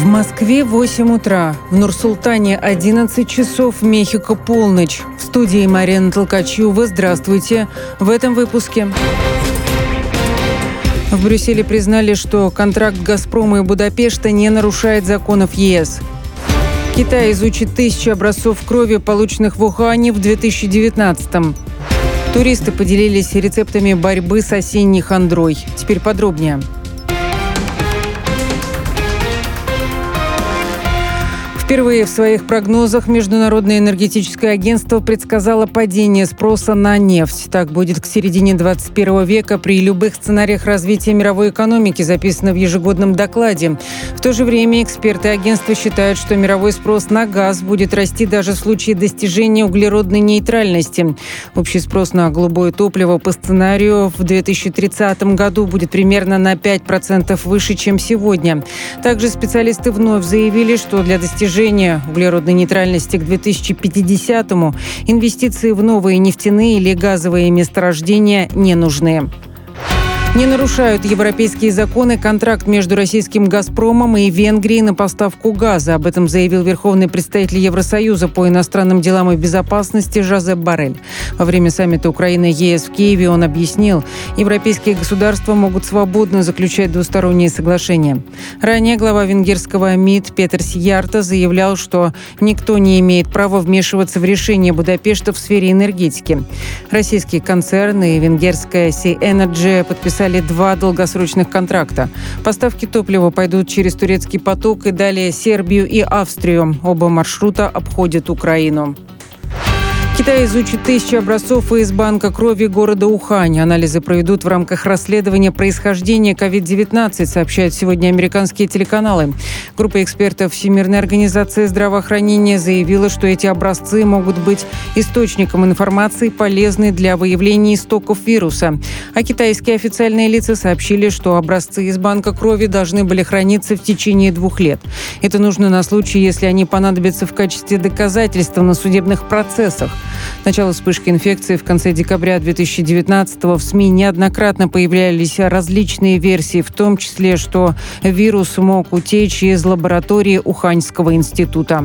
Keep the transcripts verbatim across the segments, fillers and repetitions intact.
В Москве восемь утра, в Нур-Султане одиннадцать часов, в Мехико полночь. В студии Марина Толкачева. Здравствуйте. В этом выпуске. В Брюсселе признали, что контракт «Газпрома» и Будапешта не нарушает законов ЕС. Китай изучит тысячи образцов крови, полученных в Ухане в две тысячи девятнадцатом. Туристы поделились рецептами борьбы с осенней хандрой. Теперь подробнее. Впервые в своих прогнозах Международное энергетическое агентство предсказало падение спроса на нефть. Так будет к середине двадцать первого века при любых сценариях развития мировой экономики, записано в ежегодном докладе. В то же время эксперты агентства считают, что мировой спрос на газ будет расти даже в случае достижения углеродной нейтральности. Общий спрос на голубое топливо по сценарию в две тысячи тридцатом году будет примерно на пять процентов выше, чем сегодня. Также специалисты вновь заявили, что для достижения углеродной нейтральности к две тысячи пятидесятому инвестиции в новые нефтяные или газовые месторождения не нужны. Не нарушают европейские законы контракт между российским «Газпромом» и Венгрией на поставку газа. Об этом заявил верховный представитель Евросоюза по иностранным делам и безопасности Жозеп Боррель. Во время саммита Украина-ЕС в Киеве он объяснил, европейские государства могут свободно заключать двусторонние соглашения. Ранее глава венгерского МИД Петер Сиярто заявлял, что никто не имеет права вмешиваться в решения Будапешта в сфере энергетики. Российские концерны и венгерская Sea Energy подписали два долгосрочных контракта. Поставки топлива пойдут через турецкий поток и далее Сербию и Австрию. Оба маршрута обходят Украину. Китай изучит тысячи образцов из банка крови города Ухань. Анализы проведут в рамках расследования происхождения ковид девятнадцать, сообщают сегодня американские телеканалы. Группа экспертов Всемирной организации здравоохранения заявила, что эти образцы могут быть источником информации, полезной для выявления истоков вируса. А китайские официальные лица сообщили, что образцы из банка крови должны были храниться в течение двух лет. Это нужно на случай, если они понадобятся в качестве доказательства на судебных процессах. Начало вспышки инфекции в конце декабря две тысячи девятнадцатого в СМИ неоднократно появлялись различные версии, в том числе, что вирус мог утечь из лаборатории Уханьского института.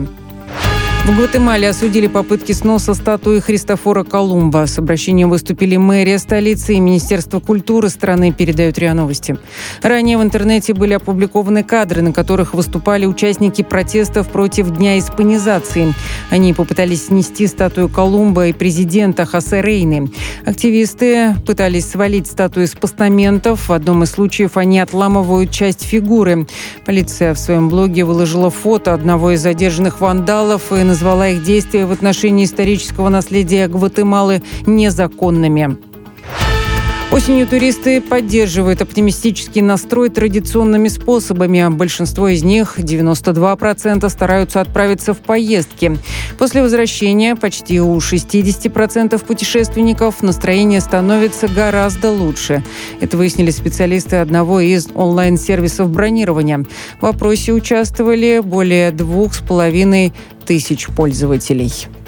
В Гватемале осудили попытки сноса статуи Христофора Колумба. С обращением выступили мэрия столицы и Министерство культуры страны, передают РИА Новости. Ранее в интернете были опубликованы кадры, на которых выступали участники протестов против Дня испанизации. Они попытались снести статую Колумба и президента Хосе Рейны. Активисты пытались свалить статую с постаментов. В одном из случаев они отламывают часть фигуры. Полиция в своем блоге выложила фото одного из задержанных вандалов и назвала их действия в отношении исторического наследия Гватемалы незаконными. Осенью туристы поддерживают оптимистический настрой традиционными способами. Большинство из них, девяносто два процента, стараются отправиться в поездки. После возвращения почти у шестьдесят процентов путешественников настроение становится гораздо лучше. Это выяснили специалисты одного из онлайн-сервисов бронирования. В опросе участвовали более двух с половиной тысяч пользователей.